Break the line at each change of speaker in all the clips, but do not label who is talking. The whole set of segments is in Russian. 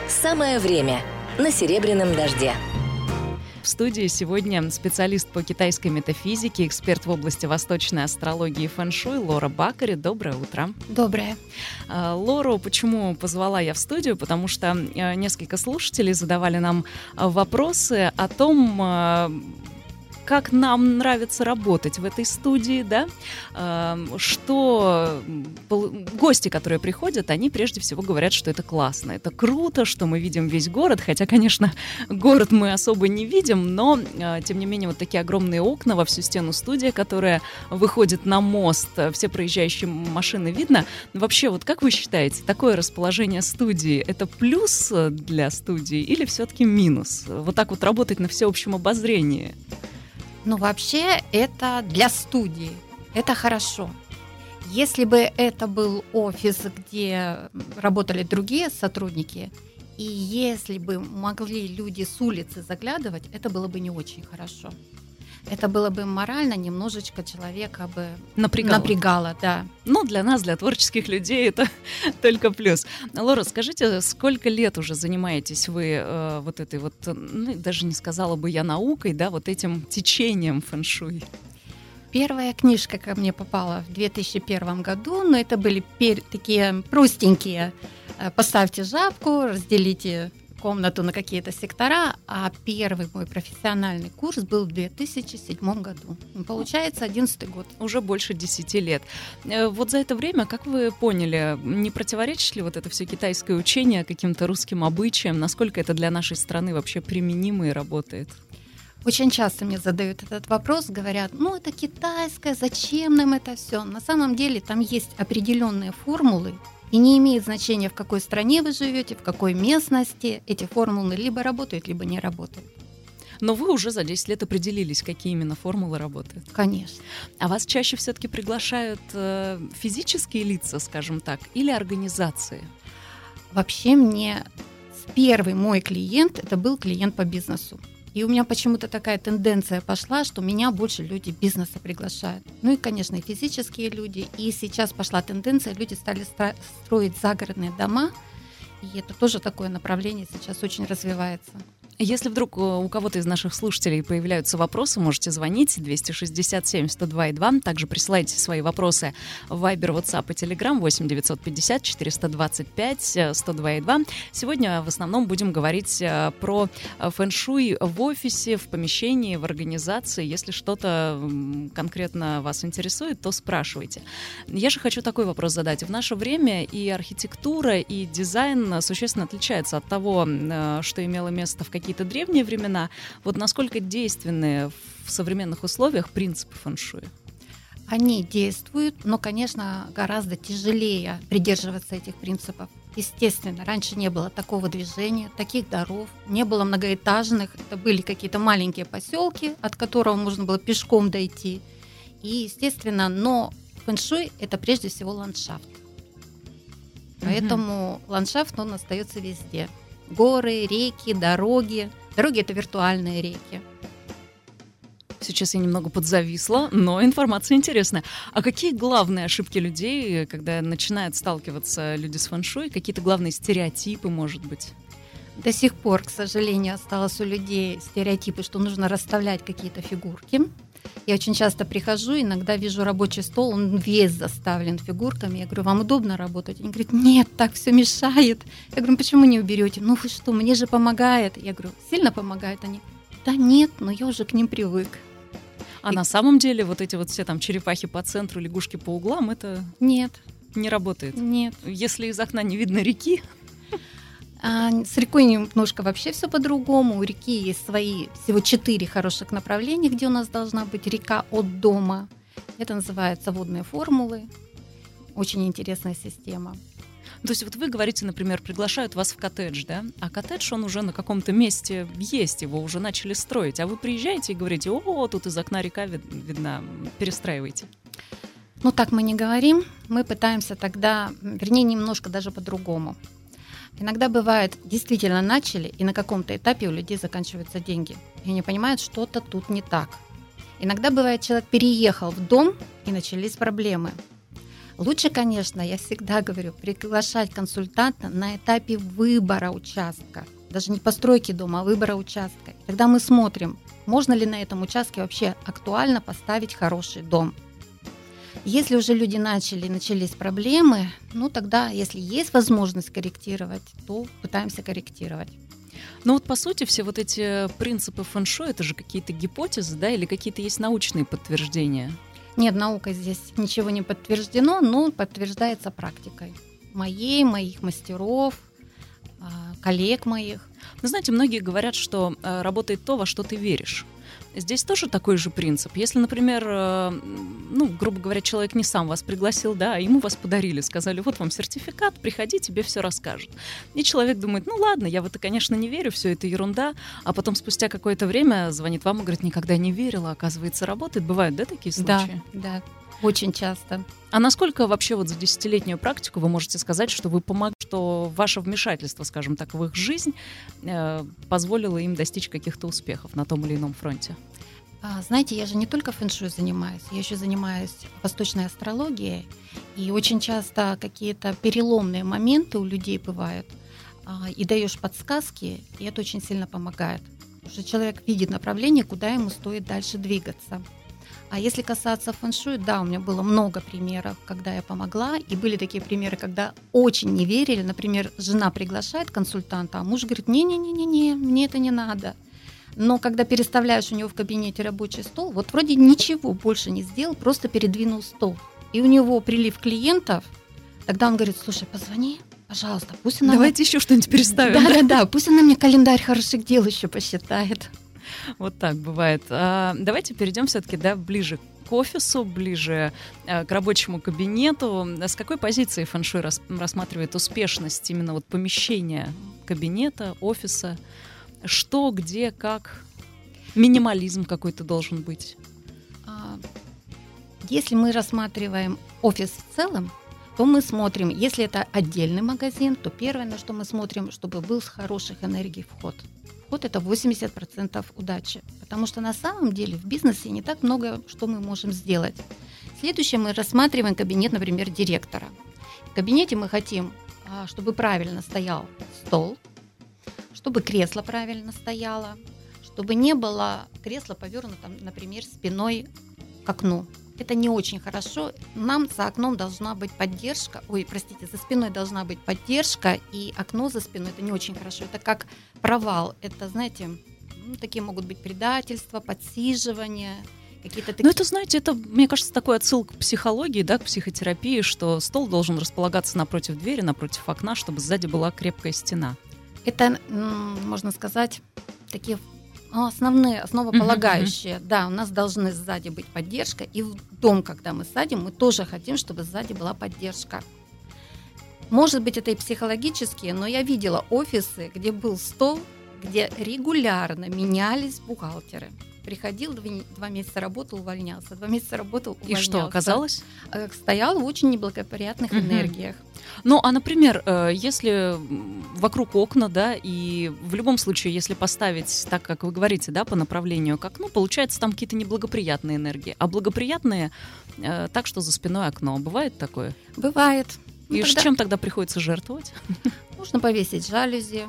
Самое время на Серебряном дожде.
В студии сегодня специалист по китайской метафизике, эксперт в области восточной астрологии и фэн-шуй Лора Бакари. Доброе утро.
Доброе.
Лору почему позвала я в студию? Потому что несколько слушателей задавали нам вопросы о том, как нам нравится работать в этой студии, да, что гости, которые приходят, они прежде всего говорят, что это классно, это круто, что мы видим весь город, хотя, конечно, город мы особо не видим, но, тем не менее, вот такие огромные окна во всю стену студии, которая выходит на мост, все проезжающие машины видно. Вообще, вот как вы считаете, такое расположение студии, это плюс для студии или все-таки минус? Вот так вот работать на всеобщем обозрении?
Ну, вообще, это для студии. Это хорошо. Если бы это был офис, где работали другие сотрудники, и если бы могли люди с улицы заглядывать, это было бы не очень хорошо. Это было бы морально немножечко человека бы напрягало, да.
Ну, для нас, для творческих людей, это только плюс. Лора, скажите, сколько лет уже занимаетесь вы вот этой вот, ну, даже не сказала бы я наукой, да, вот этим течением фэн-шуй?
Первая книжка ко мне попала в 2001 году, но это были такие простенькие. Поставьте жабку, разделите комнату на какие-то сектора, а первый мой профессиональный курс был в 2007 году. Получается, 11 год.
Уже больше 10 лет. Вот за это время, как вы поняли, не противоречит ли вот это все китайское учение каким-то русским обычаям? Насколько это для нашей страны вообще применимо и работает?
Очень часто мне задают этот вопрос, говорят, ну это китайское, зачем нам это все? На самом деле там есть определенные формулы, и не имеет значения, в какой стране вы живете, в какой местности. Эти формулы либо работают, либо не работают.
Но вы уже за 10 лет определились, какие именно формулы работают.
Конечно.
А вас чаще все-таки приглашают физические лица, скажем так, или организации?
Вообще мне первый мой клиент, это был клиент по бизнесу. И у меня почему-то такая тенденция пошла, что меня больше люди бизнеса приглашают. Ну и, конечно, и физические люди. И сейчас пошла тенденция, люди стали строить загородные дома. И это тоже такое направление сейчас очень развивается.
Если вдруг у кого-то из наших слушателей появляются вопросы, можете звонить 267-102-2. Также присылайте свои вопросы в Viber, WhatsApp и Telegram 8-950-425-102-2. Сегодня в основном будем говорить про фэн-шуй в офисе, в помещении, в организации. Если что-то конкретно вас интересует, то спрашивайте. Я же хочу такой вопрос задать. В наше время и архитектура, и дизайн существенно отличаются от того, что имело место в какие-то древние времена. Вот насколько действенны в современных условиях принципы фэн-шуй?
Они действуют, но, конечно, гораздо тяжелее придерживаться этих принципов. Естественно, раньше не было такого движения, таких дорог, не было многоэтажных. Это были какие-то маленькие поселки, от которого можно было пешком дойти. И, естественно, но фэн-шуй – это прежде всего ландшафт. Поэтому ландшафт, он остается везде. Горы, реки, дороги. Дороги – это виртуальные реки.
Сейчас я немного подзависла, но информация интересная. А какие главные ошибки людей, когда начинают сталкиваться люди с фэн-шуй? Какие-то главные стереотипы, может быть?
До сих пор, к сожалению, осталось у людей стереотипы, что нужно расставлять какие-то фигурки. Я очень часто прихожу, иногда вижу рабочий стол, он весь заставлен фигурками. Я говорю, вам удобно работать? Они говорят, нет, так все мешает. Я говорю, почему не уберете? Ну вы что, мне же помогает. Я говорю, сильно помогает? Они, да нет, но я уже к ним привык.
А на самом деле вот эти вот все там черепахи по центру, лягушки по углам, это
нет,
не работает?
Нет.
Если из окна не видно реки?
С рекой немножко вообще все по-другому. У реки есть свои всего 4 хороших направления, где у нас должна быть река от дома. Это называется водные формулы. Очень интересная система.
То есть вот вы говорите, например, приглашают вас в коттедж, да? А коттедж, он уже на каком-то месте есть, его уже начали строить. А вы приезжаете и говорите, о, тут из окна река видна, перестраивайте.
Ну так мы не говорим. Мы пытаемся тогда, вернее, немножко даже по-другому. Иногда бывает, действительно начали, и на каком-то этапе у людей заканчиваются деньги. И они понимают, что-то тут не так. Иногда бывает, человек переехал в дом, и начались проблемы. Лучше, конечно, я всегда говорю, приглашать консультанта на этапе выбора участка. Даже не постройки дома, а выбора участка. Тогда мы смотрим, можно ли на этом участке вообще актуально поставить хороший дом. Если уже люди начались проблемы, тогда, если есть возможность корректировать, то пытаемся корректировать.
Ну вот по сути все вот эти принципы фэн-шуй, это же какие-то гипотезы, да, или какие-то есть научные подтверждения?
Нет, наукой здесь ничего не подтверждено, но подтверждается практикой моих мастеров, коллег моих.
Ну, знаете, многие говорят, что работает то, во что ты веришь. Здесь тоже такой же принцип. Если, например, грубо говоря, человек не сам вас пригласил, да, а ему вас подарили, сказали, вот вам сертификат, приходи, тебе все расскажут. И человек думает, ладно, я в это, конечно, не верю, все это ерунда, а потом спустя какое-то время звонит вам и говорит, никогда не верила, оказывается, работает. Бывают, да, такие случаи?
Да, очень часто.
А насколько вообще вот за 10-летнюю практику вы можете сказать, что вы помогли, что ваше вмешательство, скажем так, в их жизнь позволило им достичь каких-то успехов на том или ином фронте?
Знаете, я же не только фэн-шуй занимаюсь, я еще занимаюсь восточной астрологией, и очень часто какие-то переломные моменты у людей бывают, и даешь подсказки, и это очень сильно помогает. Потому что человек видит направление, куда ему стоит дальше двигаться. А если касаться фэн-шуй, да, у меня было много примеров, когда я помогла, и были такие примеры, когда очень не верили. Например, жена приглашает консультанта, а муж говорит, не-не-не-не, мне это не надо. Но когда переставляешь у него в кабинете рабочий стол, вот вроде ничего больше не сделал, просто передвинул стол. И у него прилив клиентов, тогда он говорит, слушай, позвони, пожалуйста, пусть она...
Давайте еще что-нибудь переставим.
Да, пусть она мне календарь хороших дел еще посчитает.
Вот так бывает. Давайте перейдем все-таки ближе к офису, ближе к рабочему кабинету. С какой позиции фэн-шуй рассматривает успешность именно вот помещения кабинета, офиса? Что, где, как? Минимализм какой-то должен быть.
Если мы рассматриваем офис в целом, то мы смотрим, если это отдельный магазин, то первое, на что мы смотрим, чтобы был с хороших энергий вход. Вход – это 80% удачи, потому что на самом деле в бизнесе не так много, что мы можем сделать. Следующее, мы рассматриваем кабинет, например, директора. В кабинете мы хотим, чтобы правильно стоял стол, чтобы кресло правильно стояло, чтобы не было кресла повернуто, например, спиной к окну. Это не очень хорошо. Нам за окном должна быть поддержка. За спиной должна быть поддержка, и окно за спиной – это не очень хорошо. Это как провал. Это, знаете, такие могут быть предательства, подсиживания, какие-то такие...
это, знаете, это, мне кажется, такой отсыл к психологии, да, к психотерапии, что стол должен располагаться напротив двери, напротив окна, чтобы сзади была крепкая стена.
Это, можно сказать, такие... основополагающие. Да, у нас должны сзади быть поддержка. И в дом, когда мы садим, мы тоже хотим, чтобы сзади была поддержка. Может быть, это и психологические, но я видела офисы, где был стол, где регулярно менялись бухгалтеры. Приходил, 2 месяца работал, увольнялся, 2 месяца работал, увольнялся.
И что, оказалось?
Стоял в очень неблагоприятных энергиях.
Например, если вокруг окна, да, и в любом случае, если поставить, так как вы говорите, да, по направлению к окну, получается там какие-то неблагоприятные энергии, а благоприятные так, что за спиной окно. Бывает такое?
Бывает.
И чем тогда приходится жертвовать?
Можно повесить жалюзи.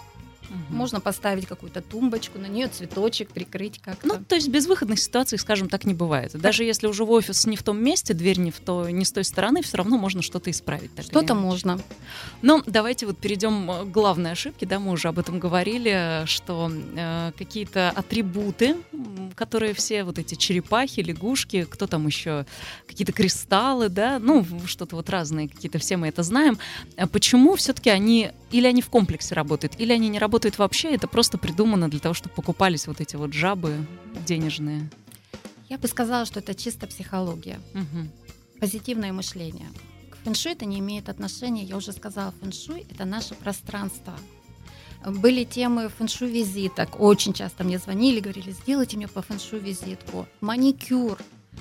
Можно поставить какую-то тумбочку, на нее цветочек прикрыть как-то.
То есть безвыходных ситуаций, скажем так, не бывает. Даже если уже в офис не в том месте, дверь не с той стороны, все равно можно что-то исправить.
Что-то можно.
Давайте перейдем к главной ошибке. Да, мы уже об этом говорили, что какие-то атрибуты, которые все вот эти черепахи, лягушки, кто там еще, какие-то кристаллы, да, что-то разные какие-то, все мы это знаем. Почему все-таки они в комплексе работают, или они не работают вообще, это просто придумано для того, чтобы покупались вот эти жабы денежные?
Я бы сказала, что это чисто психология, позитивное мышление. К фэн-шуй это не имеет отношения, я уже сказала, фэн-шуй – это наше пространство. Были темы фэн-шуй визиток, очень часто мне звонили, говорили, сделайте мне по фэн-шуй визитку, маникюр,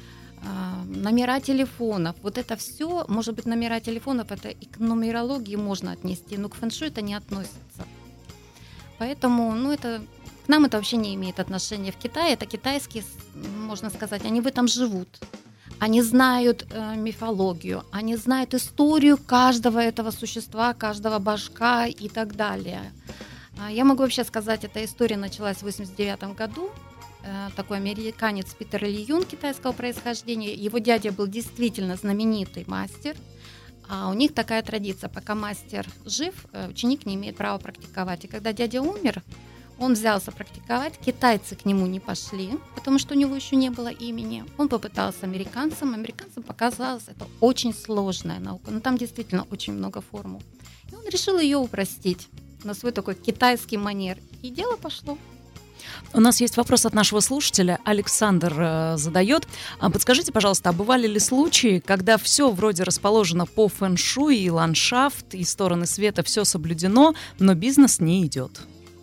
номера телефонов. Вот это все, может быть, номера телефонов, это и к нумерологии можно отнести, но к фэн-шуй это не относится. Поэтому, к нам это вообще не имеет отношения. В Китае это китайские, можно сказать, они в этом живут. Они знают мифологию, они знают историю каждого этого существа, каждого божка и так далее. Я могу вообще сказать, эта история началась в 1989 году. Такой американец Питер Ли Юн китайского происхождения. Его дядя был действительно знаменитый мастер. А у них такая традиция, пока мастер жив, ученик не имеет права практиковать. И когда дядя умер, он взялся практиковать, китайцы к нему не пошли, потому что у него еще не было имени. Он попытался американцам показалось, это очень сложная наука, но там действительно очень много формул. И он решил ее упростить на свой такой китайский манер, и дело пошло.
У нас есть вопрос от нашего слушателя. Александр задает. Подскажите, пожалуйста, а бывали ли случаи, когда все вроде расположено по фэн-шуй, и ландшафт, и стороны света, все соблюдено, но бизнес не идет?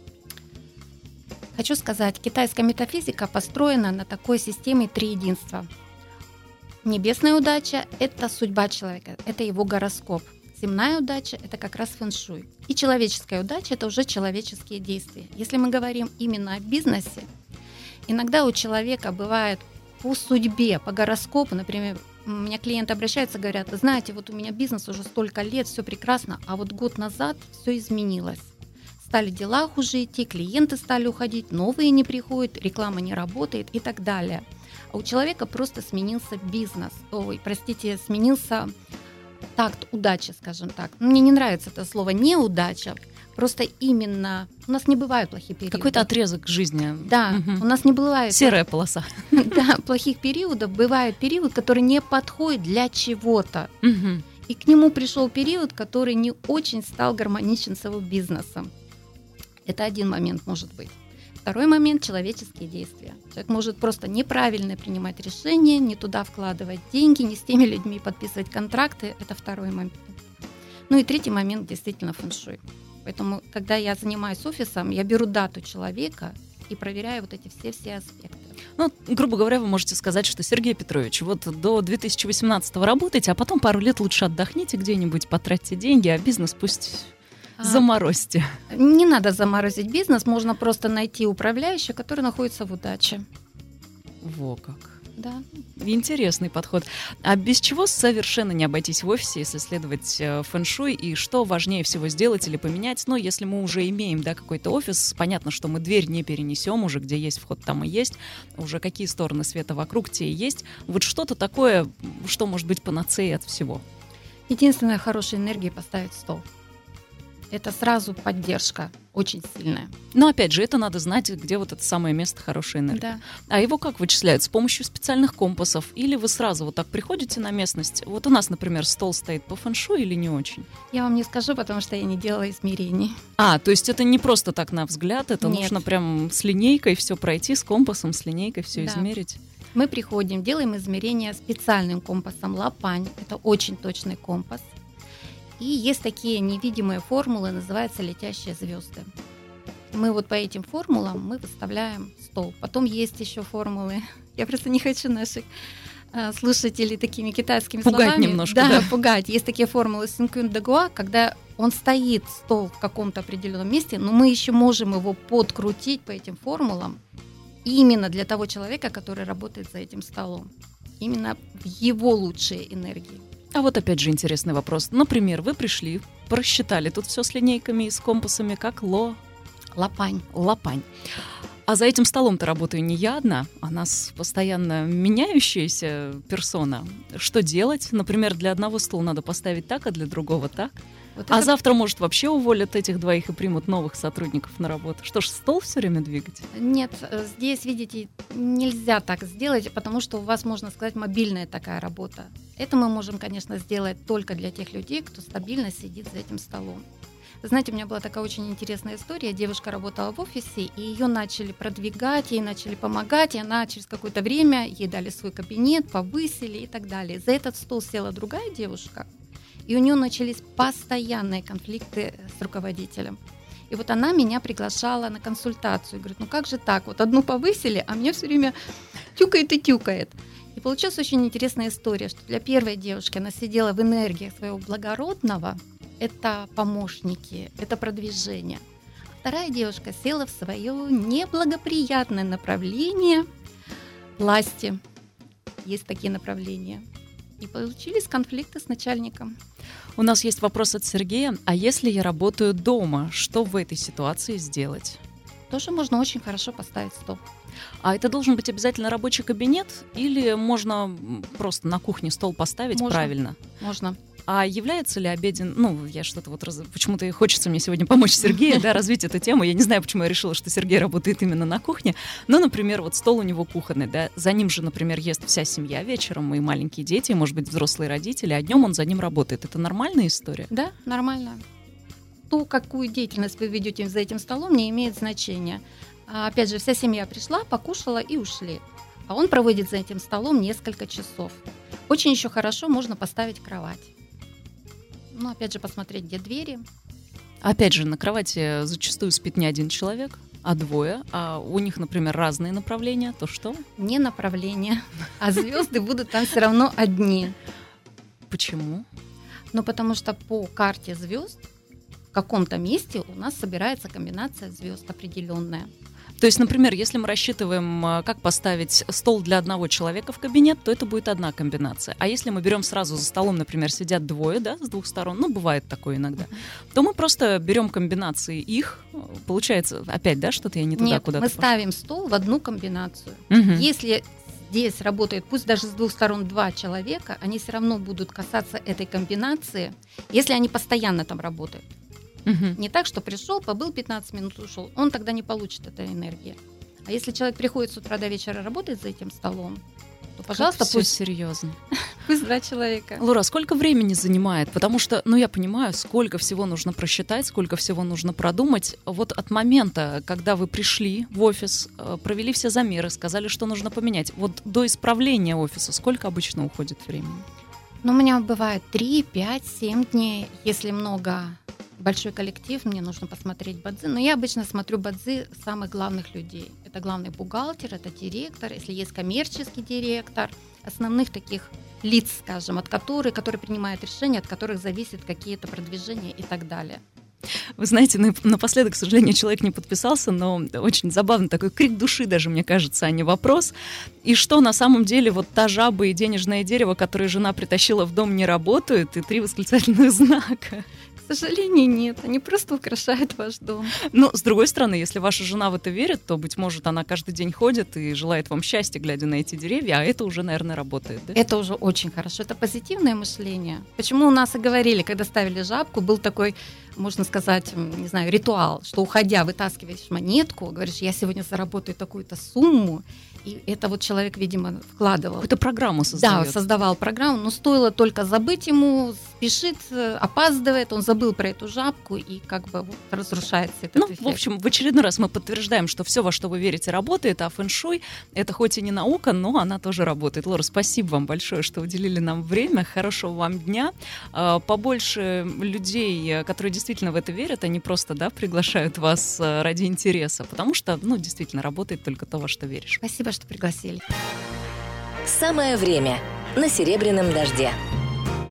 Хочу сказать, китайская метафизика построена на такой системе триединства. Небесная удача – это судьба человека, это его гороскоп. Земная удача – это как раз фэн-шуй. И человеческая удача – это уже человеческие действия. Если мы говорим именно о бизнесе, иногда у человека бывает по судьбе, по гороскопу, например, у меня клиенты обращаются, говорят: вы знаете, вот у меня бизнес уже столько лет, все прекрасно, а вот год назад все изменилось. Стали дела хуже идти, клиенты стали уходить, новые не приходят, реклама не работает и так далее. А у человека просто сменился бизнес, сменился такт удачи, скажем так. Мне не нравится это слово «неудача», просто именно у нас не бывают плохие периоды.
Какой-то отрезок жизни.
Да, у нас не бывает.
Серая полоса.
Да, плохих периодов. Бывает период, который не подходит для чего-то. И к нему пришел период, который не очень стал гармоничен с его бизнесом. Это один момент может быть. Второй момент – человеческие действия. Человек может просто неправильно принимать решения, не туда вкладывать деньги, не с теми людьми подписывать контракты. Это второй момент. Ну и третий момент – действительно фэн-шуй. Поэтому, когда я занимаюсь офисом, я беру дату человека и проверяю вот эти все аспекты.
Ну, грубо говоря, вы можете сказать, что Сергей Петрович, вот до 2018-го работаете, а потом пару лет лучше отдохните где-нибудь, потратьте деньги, а бизнес пусть... Заморозьте.
Не надо заморозить бизнес, можно просто найти управляющего, который находится в удаче.
Во как.
Да.
Интересный подход. А без чего совершенно не обойтись в офисе, если следовать фэн-шуй, и что важнее всего сделать или поменять? Ну, если мы уже имеем, да, какой-то офис, понятно, что мы дверь не перенесем, уже где есть вход, там и есть, уже какие стороны света вокруг, те и есть. Вот что-то такое, что может быть панацеей от всего?
Единственная хорошая энергия — поставить стол. Это сразу поддержка очень сильная.
Но опять же, это надо знать, где вот это самое место хорошей энергии.
Да.
А его как вычисляют? С помощью специальных компасов? Или вы сразу вот так приходите на местность? Вот у нас, например, стол стоит по фэн-шуй или не очень?
Я вам не скажу, потому что я не делала измерений.
То есть это не просто так на взгляд, это
Нет.
нужно прям с линейкой все пройти, с компасом, с линейкой все измерить?
Мы приходим, делаем измерения специальным компасом Лапань. Это очень точный компас. И есть такие невидимые формулы, называются летящие звезды. Мы вот по этим формулам мы выставляем стол. Потом есть еще формулы. Я просто не хочу наших слушателей такими китайскими
пугать
словами.
Немножко,
да, пугать. Есть такие формулы Синкюн Дэгуа, когда он стоит, стол в каком-то определенном месте, но мы еще можем его подкрутить по этим формулам именно для того человека, который работает за этим столом. Именно в его лучшие энергии.
А вот опять же интересный вопрос. Например, вы пришли, просчитали тут все с линейками и с компасами, как
Лапань.
А за этим столом-то работаю не я одна, а нас постоянно меняющаяся персона. Что делать? Например, для одного стула надо поставить так, а для другого так. Вот а завтра, может, вообще уволят этих двоих и примут новых сотрудников на работу. Что ж, стол все время двигать?
Нет, здесь, видите, нельзя так сделать, потому что у вас, можно сказать, мобильная такая работа. Это мы можем, конечно, сделать только для тех людей, кто стабильно сидит за этим столом. Знаете, у меня была такая очень интересная история. Девушка работала в офисе, и ее начали продвигать, ей начали помогать, и она через какое-то время, ей дали свой кабинет, повысили и так далее. За этот стол села другая девушка, и у нее начались постоянные конфликты с руководителем. И вот она меня приглашала на консультацию. Говорит, ну как же так? Вот одну повысили, а меня все время тюкает и тюкает. И получилась очень интересная история, что для первой девушки она сидела в энергии своего благородного. Это помощники, это продвижение. Вторая девушка села в свое неблагоприятное направление власти. есть такие направления. И получились конфликты с начальником.
У нас есть вопрос от Сергея. А если я работаю дома, что в этой ситуации сделать?
Тоже можно очень хорошо поставить стол.
А это должен быть обязательно рабочий кабинет или можно просто на кухне стол поставить
Можно.
правильно?
Можно.
А является ли обеден... я что-то почему-то хочется мне сегодня помочь Сергею, развить эту тему. Я не знаю, почему я решила, что Сергей работает именно на кухне. Но, например, стол у него кухонный, за ним же, например, ест вся семья вечером, и маленькие дети, и, может быть, взрослые родители, а днем он за ним работает. Это нормальная история?
Да, нормально. То, какую деятельность вы ведете за этим столом, не имеет значения. Опять же, вся семья пришла, покушала и ушли. А он проводит за этим столом несколько часов. Очень еще хорошо можно поставить кровать. Опять же, посмотреть, где двери.
Опять же, на кровати зачастую спит не один человек, а двое. А у них, например, разные направления, то что?
Не направления, а звезды будут там все равно одни.
Почему?
Потому что по карте звезд в каком-то месте у нас собирается комбинация звезд определенная.
То есть, например, если мы рассчитываем, как поставить стол для одного человека в кабинет, то это будет одна комбинация. А если мы берем сразу за столом, например, сидят двое, с двух сторон, бывает такое иногда, то мы просто берем комбинации их. Получается, опять, что-то я не туда,
Нет,
куда-то
мы
пошла.
ставим стол в одну комбинацию.
Угу.
Если здесь работает, пусть даже с двух сторон два человека, они все равно будут касаться этой комбинации, если они постоянно там работают.
Угу.
Не так, что пришел, побыл 15 минут, ушел. Он тогда не получит этой энергии. А если человек приходит с утра до вечера, работает за этим столом, то, пожалуйста,
все
пусть
серьезно.
два человека.
Лора, сколько времени занимает? Потому что, я понимаю, сколько всего нужно просчитать, сколько всего нужно продумать. От момента, когда вы пришли в офис, провели все замеры, сказали, что нужно поменять, до исправления офиса сколько обычно уходит времени?
У меня бывает 3, 5, 7 дней. Если большой коллектив, мне нужно посмотреть бадзи. Но я обычно смотрю бадзи самых главных людей. Это главный бухгалтер, это директор, если есть коммерческий директор, основных таких лиц, скажем, которые принимают решения, от которых зависят какие-то продвижения и так далее.
Вы знаете, напоследок, к сожалению, человек не подписался, но очень забавный такой крик души даже, мне кажется, а не вопрос. И что на самом деле та жаба и денежное дерево, которые жена притащила в дом, не работают, и 3 восклицательных знака?
К сожалению, нет. Они просто украшают ваш дом.
С другой стороны, если ваша жена в это верит, то, быть может, она каждый день ходит и желает вам счастья, глядя на эти деревья, а это уже, наверное, работает, да?
Это уже очень хорошо. Это позитивное мышление. Почему у нас и говорили, когда ставили жабку, был такой, можно сказать, не знаю, ритуал, что, уходя, вытаскиваешь монетку, говоришь, я сегодня заработаю такую-то сумму, и это человек, видимо, вкладывал.
Какую-то программу создает.
Да, создавал программу, но стоило только забыть ему, спешит, опаздывает, он забыл про эту жабку, и разрушается этот эффект.
В общем, в очередной раз мы подтверждаем, что все, во что вы верите, работает, а фэн-шуй — это хоть и не наука, но она тоже работает. Лора, спасибо вам большое, что уделили нам время, хорошего вам дня. Побольше людей, которые действительно в это верят, они просто, приглашают вас ради интереса, потому что, действительно, работает только то, во что веришь.
Спасибо, что пригласили.
Самое время на Серебряном дожде.